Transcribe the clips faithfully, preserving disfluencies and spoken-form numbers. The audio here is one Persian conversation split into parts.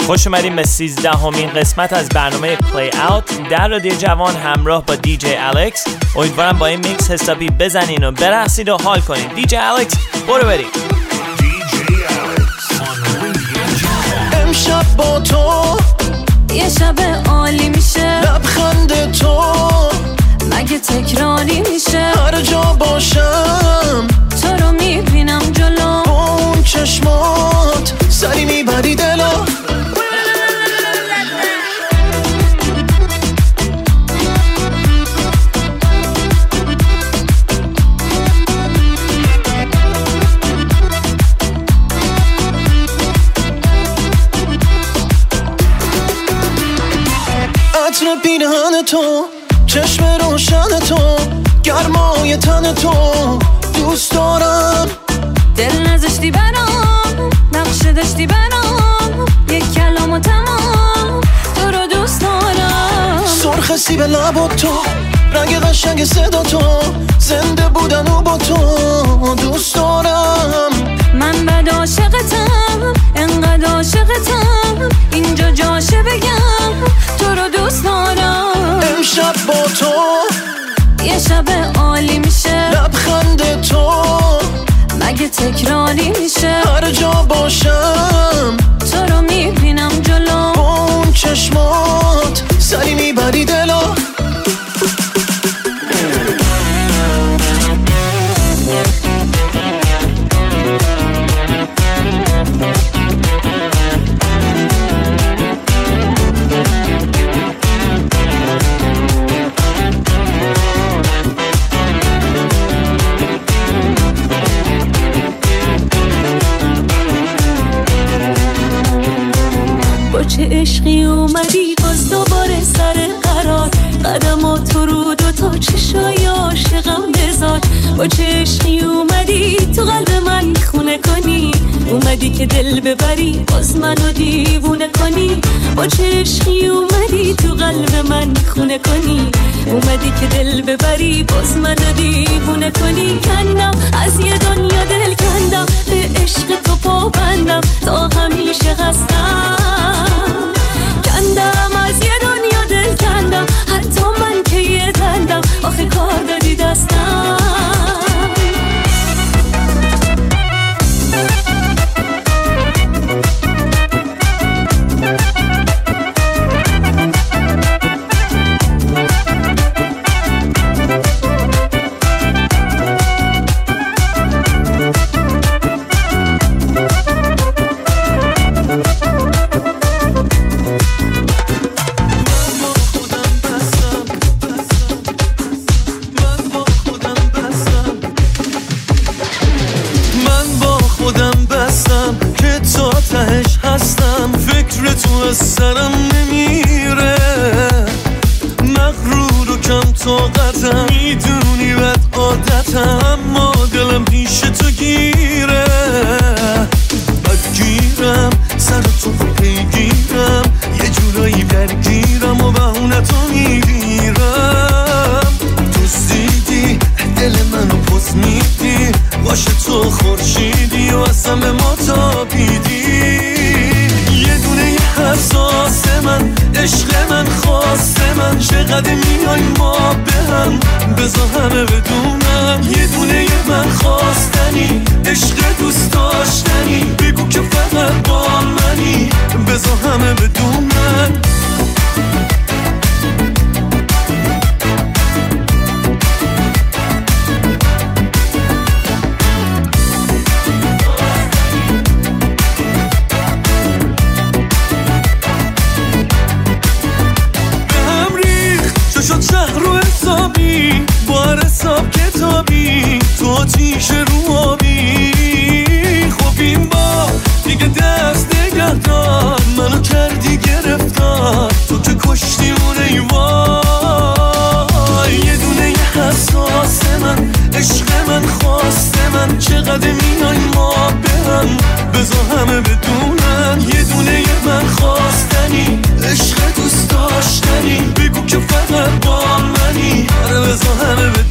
خوش اومدیم به سیزدهمین قسمت از برنامه پلی اوت در رادیو جوان همراه با دی جی الکس. امیدوارم با این میکس حسابی بزنین و برقصید و حال کنین. دی جی الکس برو بریم. امشب با تو یه شب عالی میشه، لبخند تو مگه تکراری میشه؟ هر جا باشم تو رو میبینم جلو، با اون چشمات سری میبری دلا. عطر پیرهن تو، چشم روشن تو، گرمای تن تو دوست دارم. دل نذاشتی برام، نقشه داشتی برام، یک کلام و تمام تو رو دوست دارم. سرخ سیب لبا تو، رنگ قشنگ صدا تو، زنده بودن و با تو دوست دارم. من بد عاشقتم، انقدر عاشقتم، اینجا جاشه بگم تو رو دوست دارم. امشب با تو یه شب عالی میشه، لبخند تو مگه تکراری میشه؟ هر جا باشم تو رو میبینم جلو، با اون چشمات سری میبری دلا. چه عشقی اومدی باز دوباره سر قرار، قدمات رو دو تا چشای عاشقم بذار. با چه عشقی اومدی تو قلب من خونه کنی، اومدی که دل ببری باز منو دیوونه کنی. با چه عشقی اومدی تو قلب من خونه کنی، اومدی که دل ببری باز منو دیوونه کنی. کندم از یه دنیا دل کندم، به عشق تو پابندم تا همیشه هستم. کندم از یه دنیا دل کندم، حتی من که یه دندم آخه کار دادی دستم. سرم نمیره، مغرور و کم طاقتم، میدونی بد عادتم، اما دلم پیش تو گیره. بدگیرم سر تو پیگیرم، یه جورایی درگیرم و بهونتو میگیرم. دوستیدی دل منو پس میدی، باشه تو خورشیدی و اصلا به ما تابیدی. یه دونه یه حساس من، عشق من خواست من، چقدر میای ما به هم بذار همه بدونم. یه دونه یه من خواستنی، عشق دوست داشتنی، بگو که فقط با منی بذار همه بدونم. حساب کتابی تو آتیش رو آبی، خب این با دیگه دست نگه دار، منو کردی گرفتار، تو که کشتی اون ایوای. یه دونه یه حساس من، عشق من خواست من، چقدر میای ما به هم بذار همه بدونن. یه دونه یه من خواستنی، عشق دوست داشتنی، بگو که فقط با منی، آره بذار همه بدونن.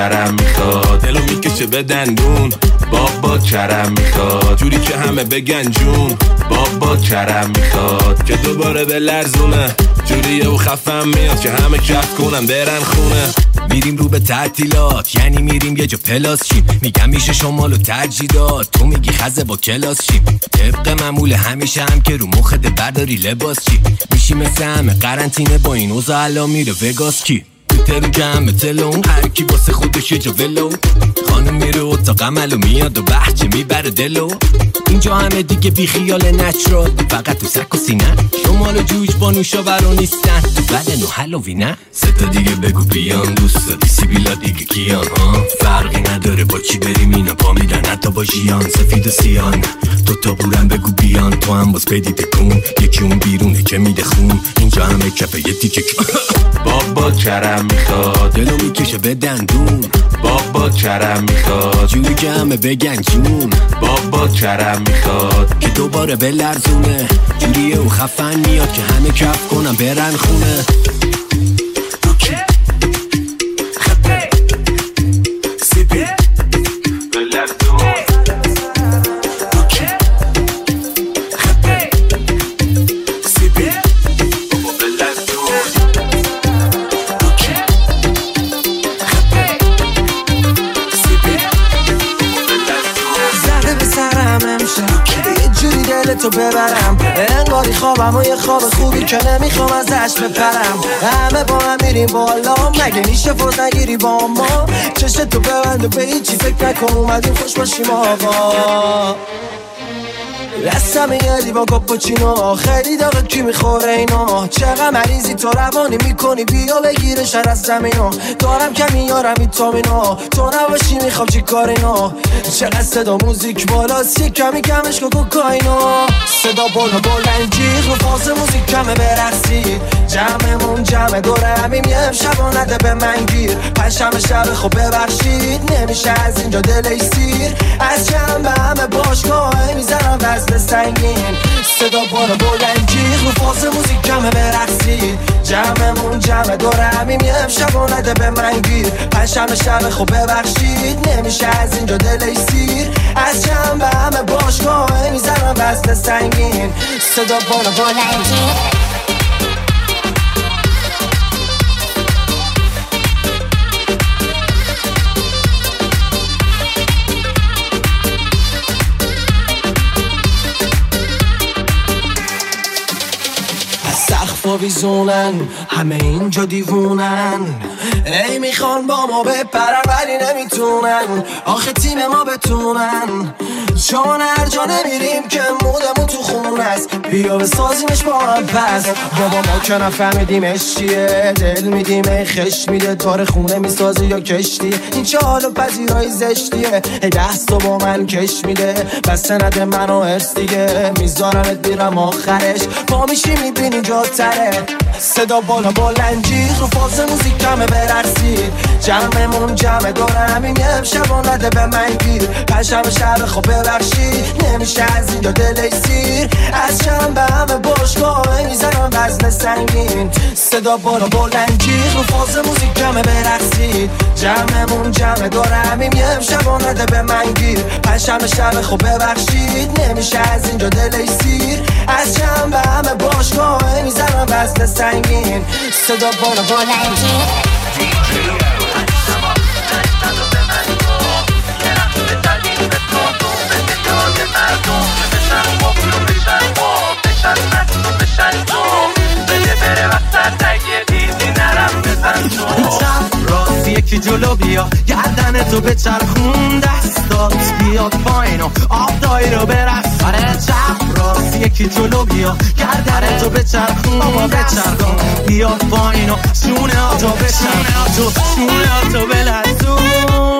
کرم میخواد، دلو میکشه به دندون، بابا کرم میخواد، جوری که همه بگن جون، بابا کرم میخواد، که دوباره به لرزونه، جوریه و خفم میاد که همه کف کنن برن خونه. میریم رو به تعطیلات، یعنی میریم یه جا پلاس شیم، میگم میشه شمال و ترجیدات، تو میگی خزه با کلاس شیم، طبق معمول همیشه هم که رو مخت برداری لباس چی، میشی مثل همه قرنطینه با این اوضاع الان میره وگاس کی، ترون که همه تلون، هر کی واسه خودش یه جا ولو، خانم میره اتاق عمل و میاد و بحچه میبره دلو، اینجا همه دیگه بی خیال نچرال، فقط تو سک و سینه، شمال و جوج با نوشابرا نیستن، تو بدن و هلوی نه، سه تا دیگه بگو بیان دوستا، دیسی بیلا دیگه کیان ها، فرقی نداره با چی بریم اینا پا میدن حتی با جیان، سفید و سیان، دو تا بورن بگو بیان، تو هم باز بدی تکون، یکی اون بیرونه که میده خون، اینجا همه کفه یه تیکه بابا کرم میخواد، دلو میکشه به دندون، بابا کرم میخواد، جوری که همه بگن جون، بابا کرم میخواد، که دوباره به لرزونه، جوریه و خفن میاد که همه کف کنن برن خونه. تو ببرم انگاری خوابم و یه خواب خوبی که نمیخوام ازش بپرم، همه با هم میریم بالا، مگه میشه فوز نگیری با ما، چشت تو ببند و به هیچی فکر نکن، اومدیم خوش باشیم آقا، دستم یه لیوان کاپوچینو، خیلی داغه کی میخوره اینا، چقدر مریضی تو روانی میکنی، بیا بگیرش از زمینو، دارم کمی یارم ایتامینو، تو نباشی میخوام چی کار اینا، چقدر صدا موزیک بالاست یه کمی کمش که کوکائینو، صدا بالا بلند جیغ رو فاز موزیک کمه برقصید، جمعمون جمع دوره همیم یه امشب نده به من گیر، پنجشنبه شب خب ببخشید نمیشه از اینجا دلش سیر، از جنبه همه باشگاه میزنم وزن سنگین، صدا بالا بلند جیغ رو فاز موزیک کمه برقصید، جمعمون جمع دوره همیم یه امشب نده به من گیر، پنجشنبه شب خب ببخشید نمیشه از اینجا دلش سیر، از جنبه همه باشگاه میزنم وزن سنگین، صدا بالا بلند جیغ. ویزونن همه اینجا دیوونن، ای میخوان با ما بپرن ولی نمیتونن، آخه تیم ما بتونن، چون هر جا نمیریم که مودمون تو خون است، بیا بسازیمش با هم پس، بابا ما که نفهمیدیمش چیه، دل میدیم ای خش میده، داره خونه میسازی یا کشتی، این چه حال و پذیرایی زشتیه، ای دستو با من کش میده، بس نده منو ارس دیگه، میذارمت بیرم آخرش، پا میشی میبینی جا تره، صدا بالا بلند جیغ رو فاز موزیک کمه برقصید، جمعمون جمع دوره همین یه امشب نده به من گیر، پنجشنبه شب خب ببخشید نمیشه از اینجا دلش سیر، از جنبه همه باشگاه میزنم وزن سنگین، صدا بالا بلند جیغ رو فاز موزیک کمه برقصید، جمعمون جمع دوره همین یه امشب نده به من گیر، پنجشنبه شب خب ببخشید نمیشه از اینجا دلش سیر، از جنبه همه باشگاه میزنم وزن سنگین، صدا بالا بلند جیغ. چپ راست یکی جلو بیا، گردن تو به چرخون، دستات بیاد پایین و آب دایی رو برقص، آره چپ راست یکی جلو بیا، گردن تو به چرخون، بابا به چرخون، بیاد پایین و شونه ها تو بشن، شونه ها تو بلرزون.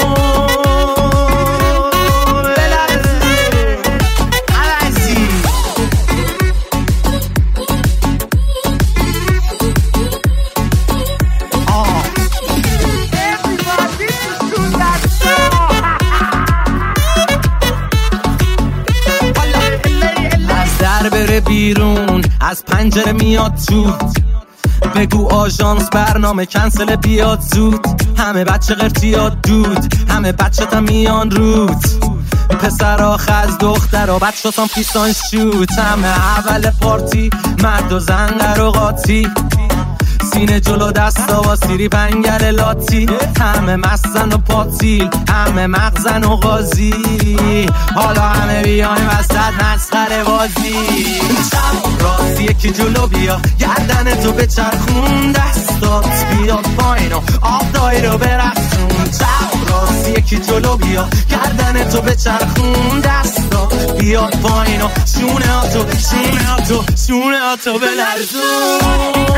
بره بیرون از پنجره میاد تو، بگو آژانس برنامه کنسل بیاد زود. همه بچه قرتیات دود، همه بچه تا میان رود. پسرا خز دخترا بچه تام پیسان شوت. همه اول پارتی مرد و زن در و قاطی. سینه جلو دستا و سیری پنگر لاتی. همه مستن و پاتیل، همه مغزن و غازی. حالا همه بیایم وسط مسخره بازی. شب راستی یکی جلو بیا، گردن تو بچرخون، دستات بیاد پایین و آب دایی رو برسون. شب راستی یکی جلو بیا، گردن تو بچرخون، دستات بیاد پایین و شونه ها تو شونه ها تو شونه ها تو بلرزون.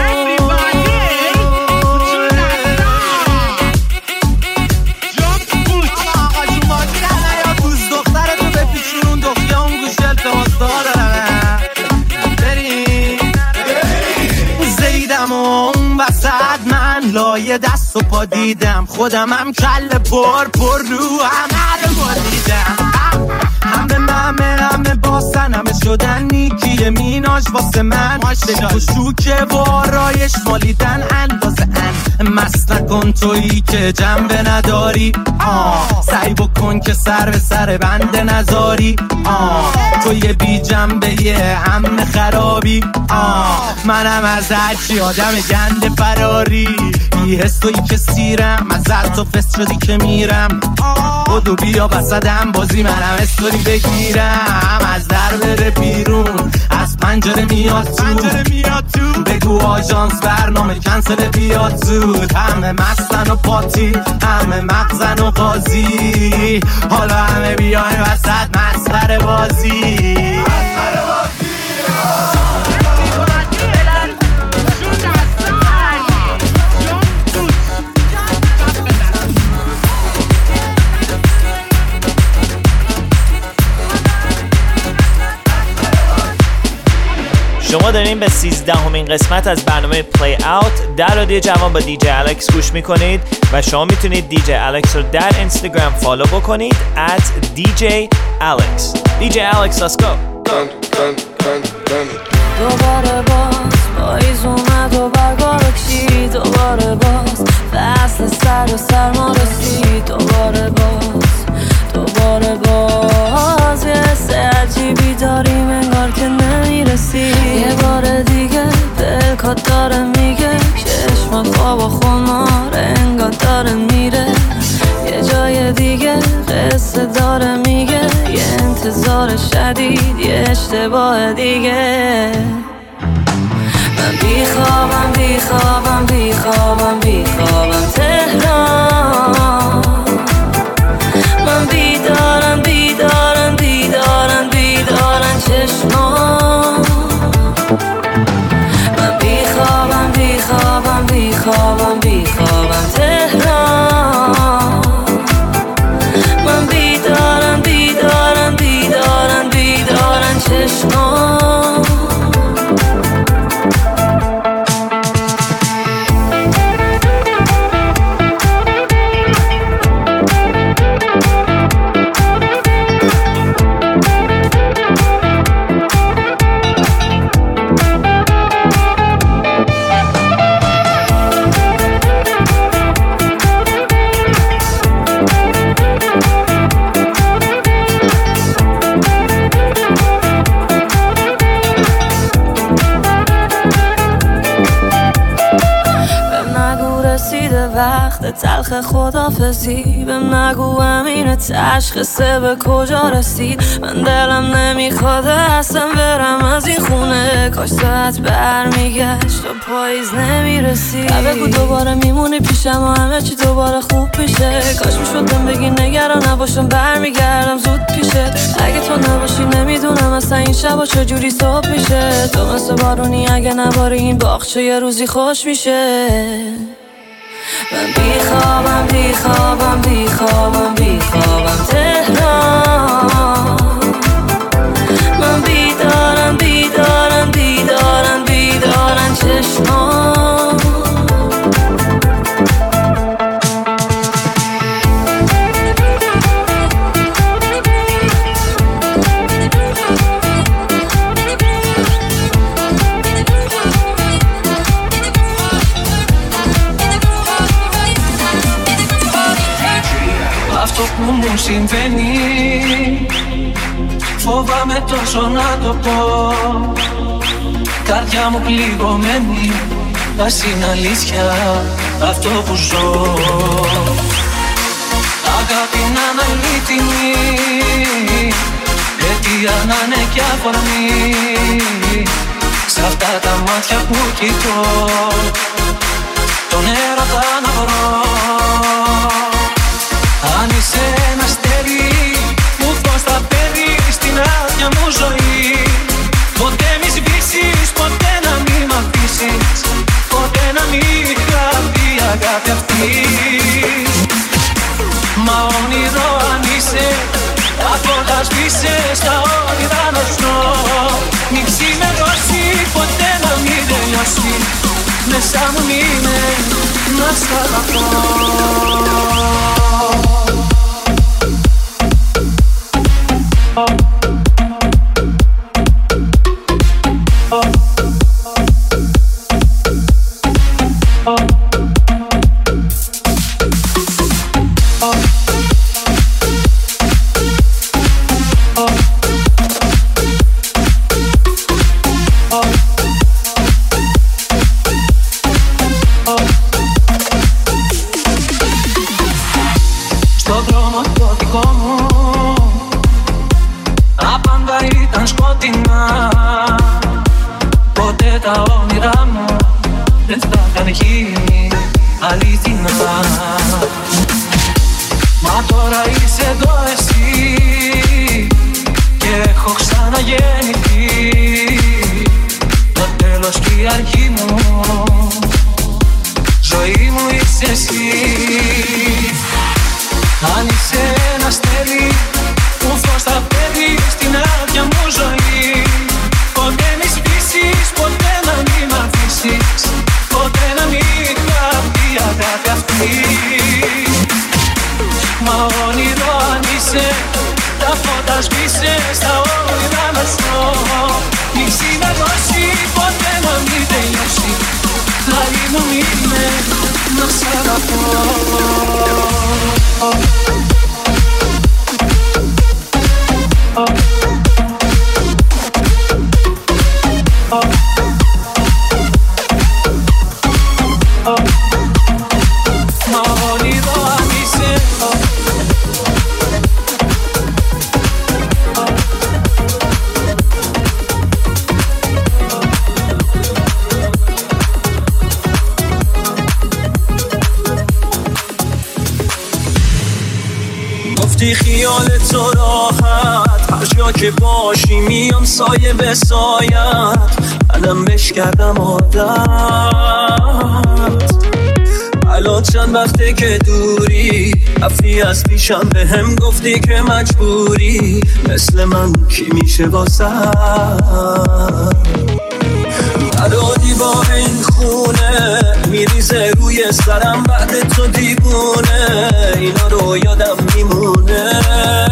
من لایه دست و پا دیدم، خودم هم کل پر پر رو همه رو دیدم. همه همه همه باسن، همه شدن نیکی میناش واسه من. شک و شوکه و آرایش مالیدن اندازه ان. مست نکن تویی که جنبه نداری. آه سعی بکن که سر به سر بنده نذاری. آه توی بی جنبه یه همه خرابی. آه منم از هرچی آدم گنده فراری. بی حس تویی که سیرم، از تو فست شدی که میرم. بودو بیا بسدم بازی منم استوری بگیرم. از در بره بیرون، از پنجره میاد تو. بگو آژانس برنامه کنسل بیاد زود. همه مستن و پاتی، همه مغزن و قاضی. حالا همه بیاین وسط مسخره بازی. شما دارین به سیزدهمین قسمت از برنامه پلی اوت در رادیو جوان با دیجی الکس گوش میکنید و شما میتونید دیجی الکس رو در اینستاگرام فالو بکنید at دیجی الکس. دیجی الکس let's go. دوباره باز پاییز اومد و برگا بکشید. دوباره باز فصل سر و سرما رسید. دوباره باز دوباره باز یه حس عجیبی داریم انگار که نمیرسی. یه بار دیگه دلکات داره میگه چشمات خواب و خمار انگار داره میره. یه جای دیگه قصه داره میگه یه انتظار شدید یه اشتباه دیگه. من بیخوابم بیخوابم بیخوابم بیخوابم تهران. من بیدارم بیدارم بیدارم بیدارم چشمان. من بیخوابم بیخوابم بیخوابم بیخوابم تهران. من بیدارم بیدارم بیدارم بیدارم چشمان. وقت تلخ خدافزی بهم نگو امین تشخیصه به کجا رسید. من دلم نمیخواد اصلا برم از این خونه. کاش ساعت برمیگشت و پاییز نمیرسید. بگو دوباره میمونی پیشم و همه چی دوباره خوب پیشه. کاش میشد بهم بگی نگران نباشم برمیگردم زود پیشه. اگه تو نباشی نمیدونم اصلا این شبا چجوری صبح میشه. تو مثل بارونی اگه نباری این باغچه یه روزی خوش میشه. من بیخوابم بیخوابم بیخوابم بیخوابم تهران. من بیدارم بیدارم بیدارم بیدارم چشمان. που μου συμβαίνει. Φοβάμαι τόσο να το πω. Καρδιά μου πληγωμένη, ας είναι αλήθεια αυτό που ζω. Αγάπη να είναι αλήθινη, αιτία να είναι κι αφορμή. Σ' αυτά τα μάτια που κοιτώ, τον έρωτα να βρω. Αν είσαι ένα αστέρι που φως θα παίρνει στην άδεια μου ζωή. Ποτέ μη σβήσεις, ποτέ να μην μ' αφήσεις, ποτέ να μην χαθεί η αγάπη αυτή. Μα όνειρο αν είσαι, τα φώτα σβήσε στα όνειρα να ζω. Μην ξημερώσει, ποτέ να μην τελειώσει, μέσα μου μείνε να σ' αγαπώ. گفتی خیالت تو راحت، هر جا که باشی میام سایه به سایت. منم بش کردم عادت، الان چند وقته که دوری، رفتی از پیشم به هم گفتی که مجبوری. مثل من کی میشه واسه ندادی با این خونه، میریزه روی سرم بعد تو دیوونه. اینا رو یادم میمونه،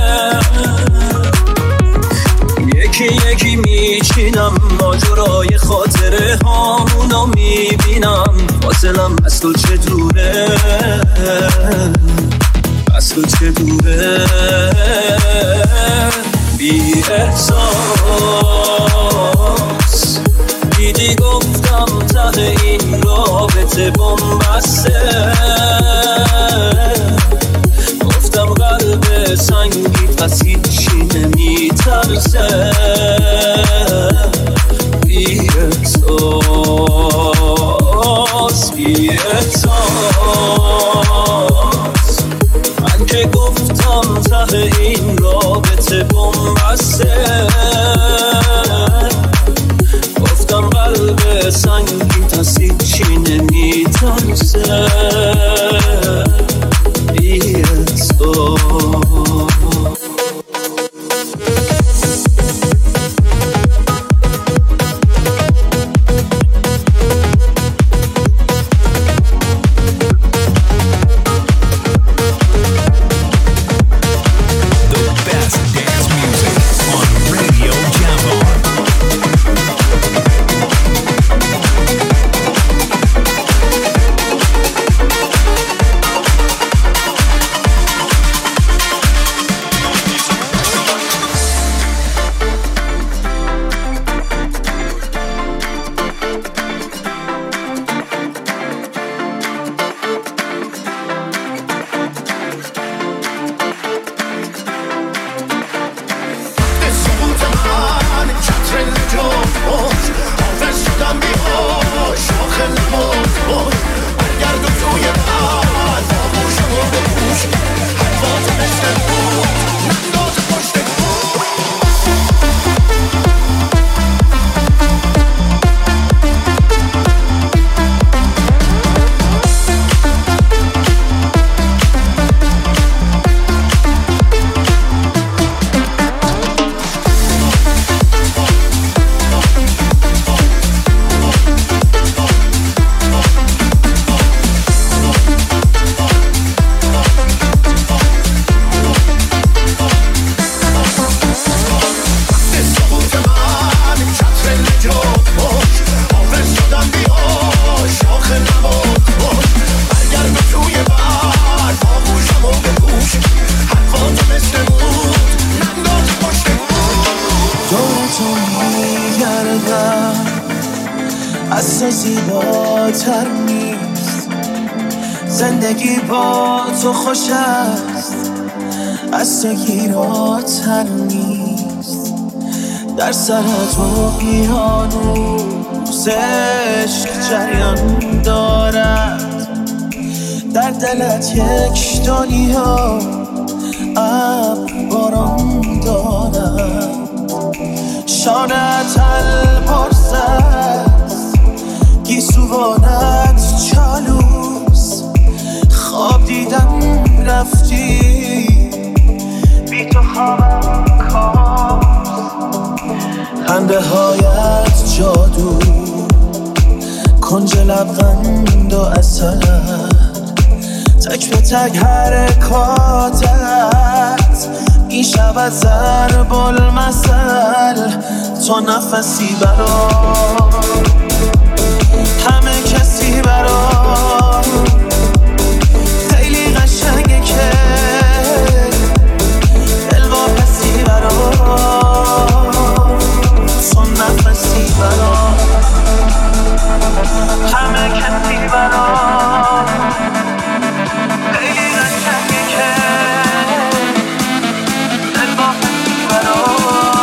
یکی یکی میچینم ماجرای خاطره هامونو میبینم. فاصلم از تو چه دوره، از تو چه دوره. بی احساس دیدی گفتم ته این رابطه بنبسته، گفتم قلب سنگی پس هیچی نمیترسه. بی احساس بی احساس، من که گفتم ته این رابطه بنبسته، گفتم قلب سنگی تا هیچی نمیترسه. بی احساس زندگی با تو خوش است، از تو گیراتر نیست. در سرت اقیانوس عشق جریان دارد، در دلت یک دنیا ابر باران دارد. شانت البرز است، گیسوانت چالوس. خواب دیدم رفتی، بی تو خوابم کابوس. خنده هایت جادو، کنج لبخند و اثر، تک به تک حرکاتت این شب ضرب المثل. تو نفسی برام، همه کسی برام. خیلی قشنگه که دلواپسی برام. تو نفسی برام، همه کسی برام. خیلی قشنگه که دلواپسی برام.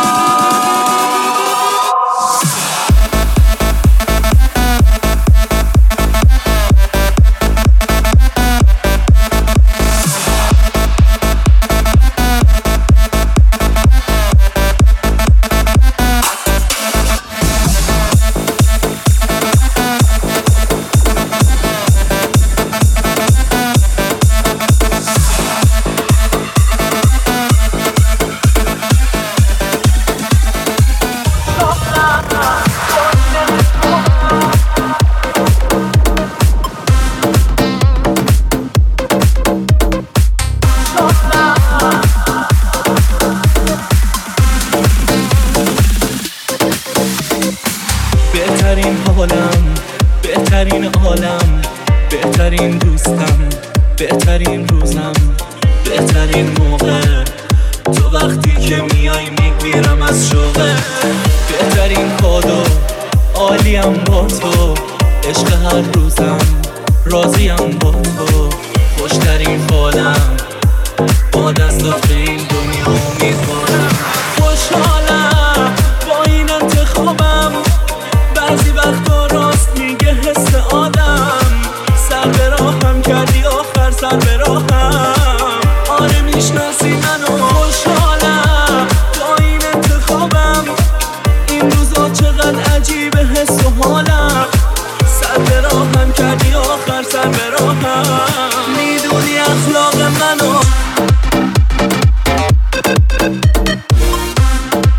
بهترین حالم، بهترین عالم، بهترین دوستم، بهترین روزم، بهترین موقع. تو وقتی که میای میگیرم از شوقه. بهترین کادو، عالیم با تو. عشق هر روزم، راضیم با تو. خوشترین فالم، با دستات به این دنیا امیدوارم. خوشحالم با این انتخابم، بعضی وقتا راست میگه حس آدم. سر به راهم کردی آخر سر به راهم. آره میشناسی منو. خوشحالم با این انتخابم، این روزا چقدر عجیبه حس و حالم. سر به راهم کردی آخر سر به راهم. میدونی اخلاق منو.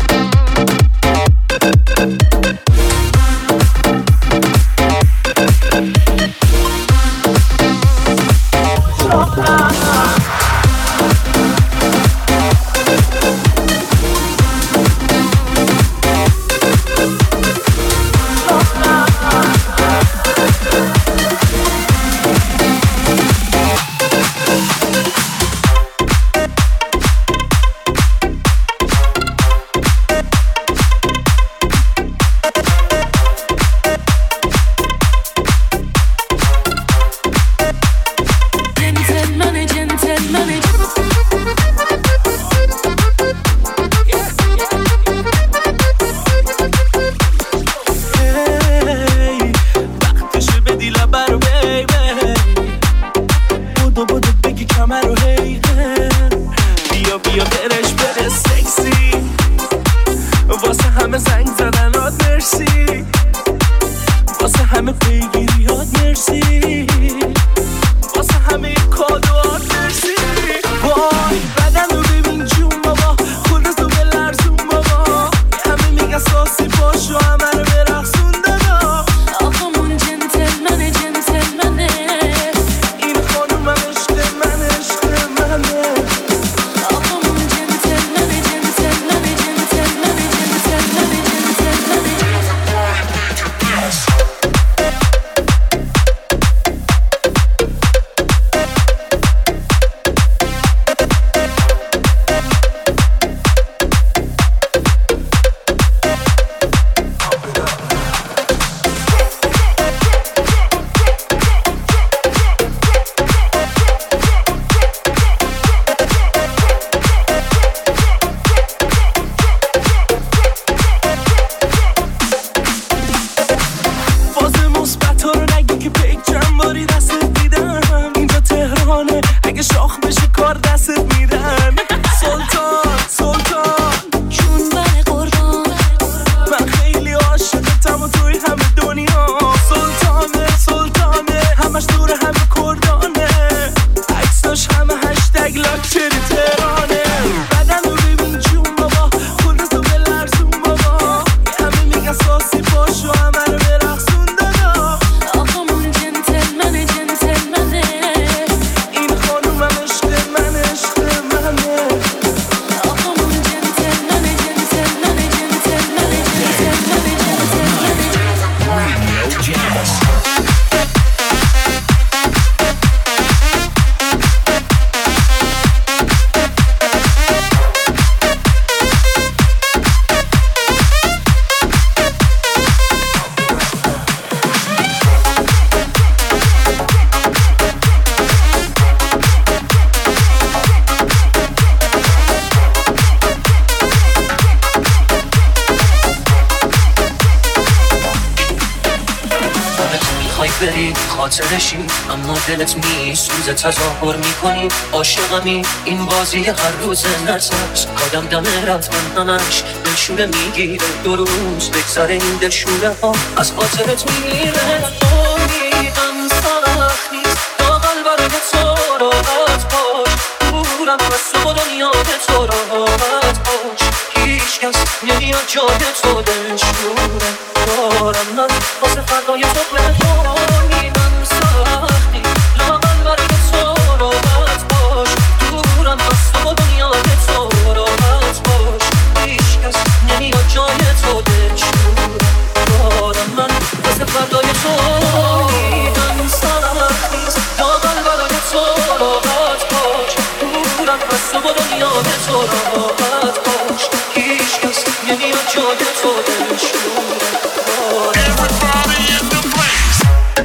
داری خاطرشی اما دلت می سوزه تظاهر میکنی عاشقمی این بازی هر روز نترس آدم دم رفتن همش دلشوره میگیره دو روز بگذره این دلشوره ها از خاطرت میمیره امیدم سخت نیست داغل برای تو راحت باش دورم از تو دنیا به تو راحت باش هیچ کس نمیاد جای تو دلشوره دارم من واسه فردای تو بخونیدم سختی لاغل برای تو راحت باش دورم از تو دنیا به تو راحت باش هیچ کس نمیاد جای تو دلشوره دارم من واسه فردای تو بخونیدم سختی لاغل برای تو راحت باش دورم از تو دنیا به تو راحت باش هیچ کس نمیاد جای تو دلشوره Everybody in the place.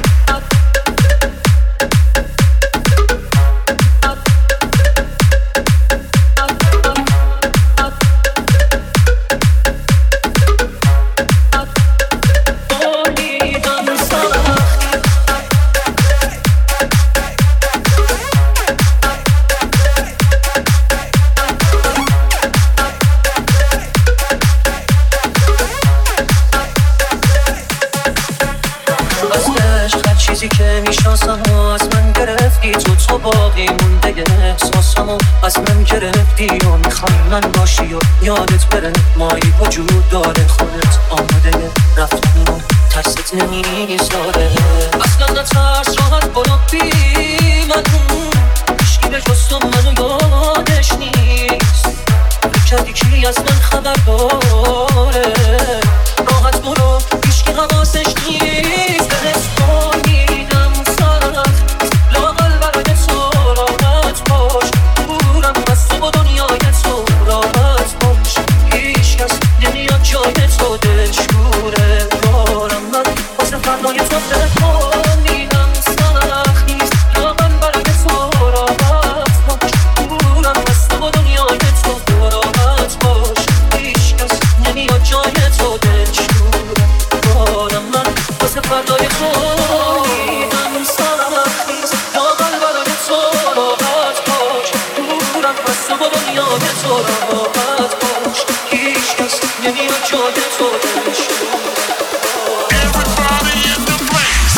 از من گرفتی و میخوای من باشی و یادت بره مایی وجود داره خودت آماده رفتن و ترست نمیذاره اصلا نترس راحت برو بی من هیچکی به جز تو منو یادش نیست کردی کی از من خبر داره راحت برو هیچکی حواسش نیست دلت کنیدم سخت لاغل برای تو راحت باش از تو با دنیای تو راحت باش هیچ کس نمیاد جای تو دلشوره دارم من واسه فردای تو بخونیدم سخت نیست لاغل برای تو راحت باش دورم از تو با دنیای تو راحت باش هیچ کس نمیاد جای تو دلشوره دارم من واسه فردای تو بخونیدم سخت نیست لاغل برای تو راحت باش دورم از تو با دنیا به تو راحت باش هیچ کس نمیاد جای تو دلشوره Everybody in the place.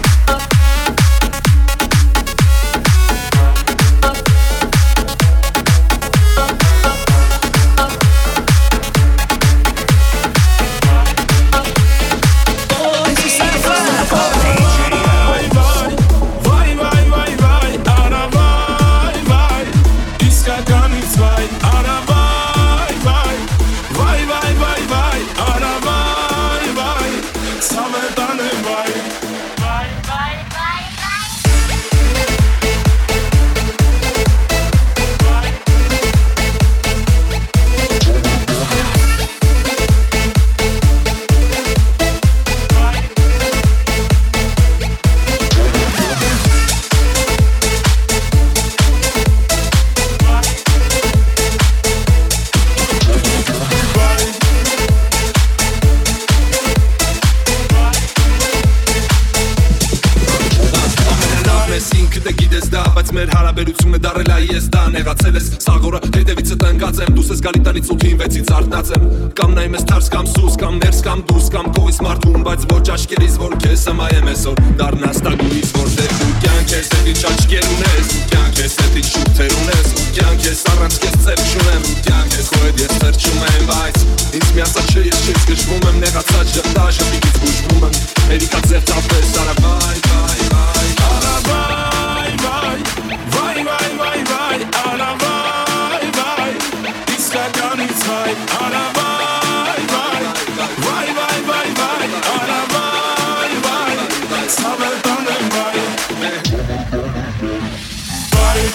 մեր հարաբերությունը դարել է ես դա նեղացել ես սաղորը հետևիցը տնկած եմ դուս ես գալիտանից ութին վեցից արտնած եմ կամ նայում ես թարս կամ սուս կամ ներս կամ դուրս կամ կողից մարդուն բայց ոչ աչքերից որ քեզ հմայեմ այսօր դառնաս տագույց որտեղ դու կյանք ես հետ ինչ աչքեր ունես կյանք ես հետ ինչ շուրթեր ունես կյանք ես առանց քեզ ծեր չունեմ կյանք ես քո հետ ես թրջում եմ բայց ինձ միացա չէ ես չես գժվում եմ նեղացած ժպտաժը պիտից բուժվում եմ հերիկա ձեր տապես արա վայ վայ վայ արա վայ վայ Vai, vai, vai, vai, ara vai, vai Իսկականից vai, ara vai, vai Vai, vai, vai, vai, ara vai, vai Սավետան եմ vai Vai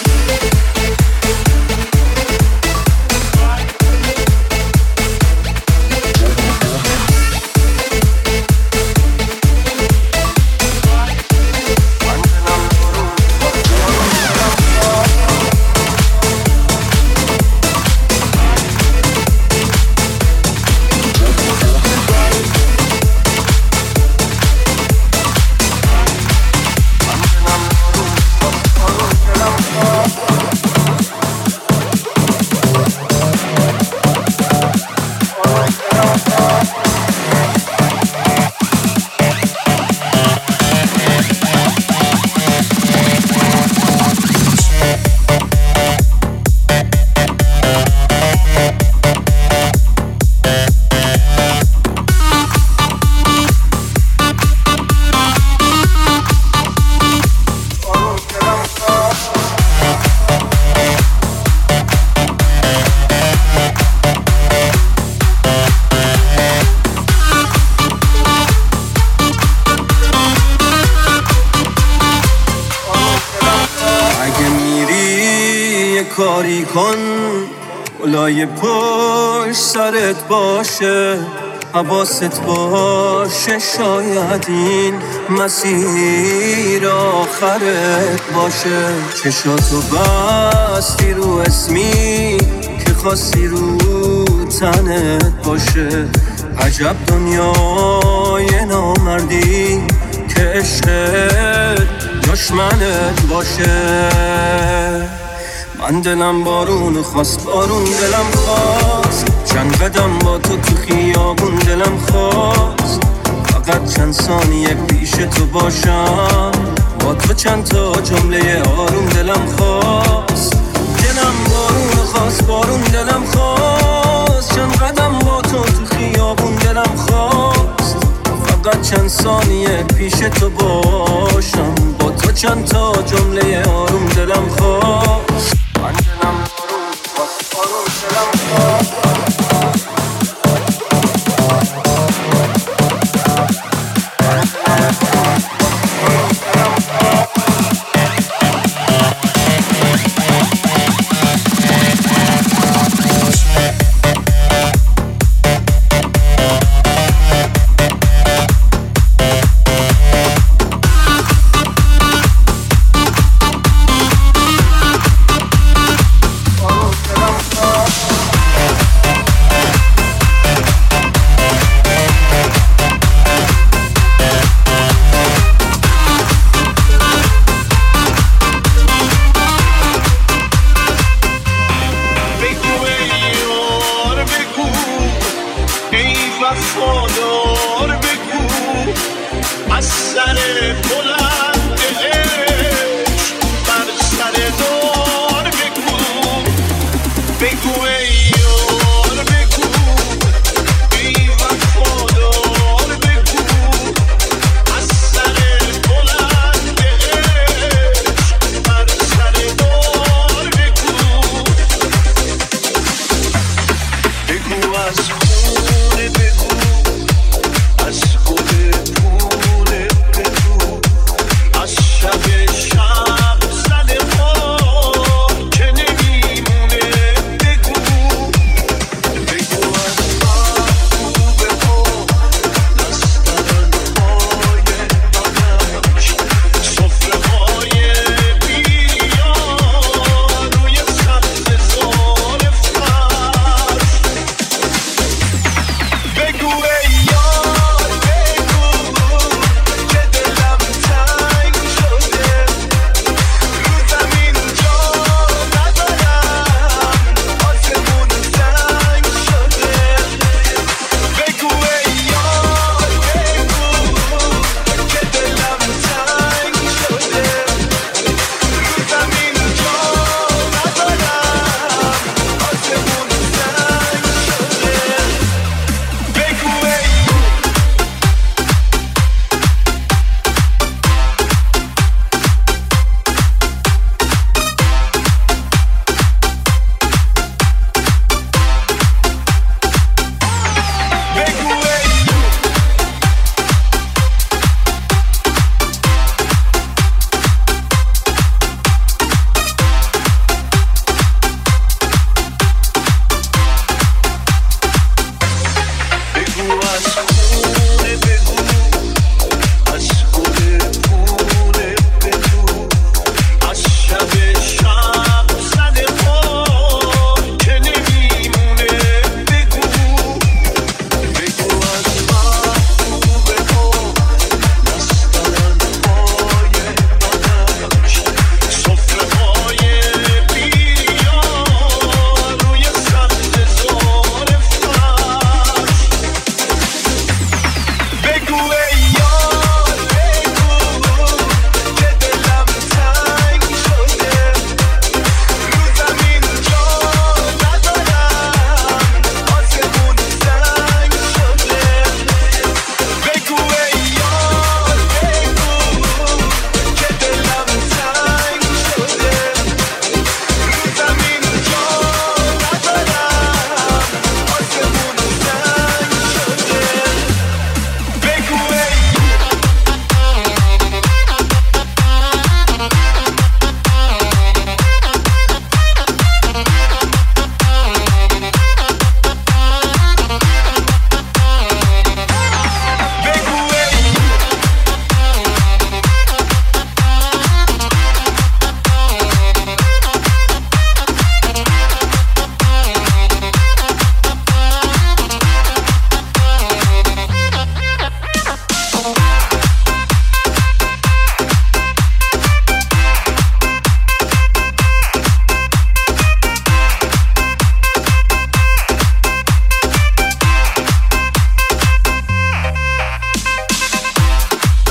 کاری کن لای پشت سرت باشه حواست باشه شاید این مسیر آخرت باشه چشاتو بستی رو اسمی که خواستی رو تنت باشه عجب دنیای نامردی که عشقت دشمنت باشه من دلم بارون خواست بارون دلم خواست چند قدم با تو تو خیابون دلم خواست فقط چند ثانیه پیش تو باشم با تو چند تا جمله آروم دلم خواست دلم بارون خواست بارون دلم خواست چند قدم با تو تو خیابون دلم خواست فقط چند ثانیه پیش تو باشم با تو چند تا جمله آروم دلم خواست من دلم بارون خواست بارون دلم خواست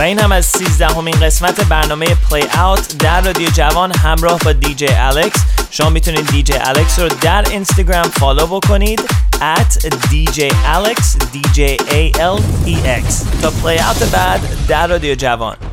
این هم از سیزدهمین قسمت برنامه پلی اوت در رادیو جوان همراه با دی جی الکس. شما میتونید دی جی الکس رو در اینستاگرام فالو بکنید at دی جی الکس دی جی ای ال ای اکس. تا پلی اوت بعد در رادیو جوان.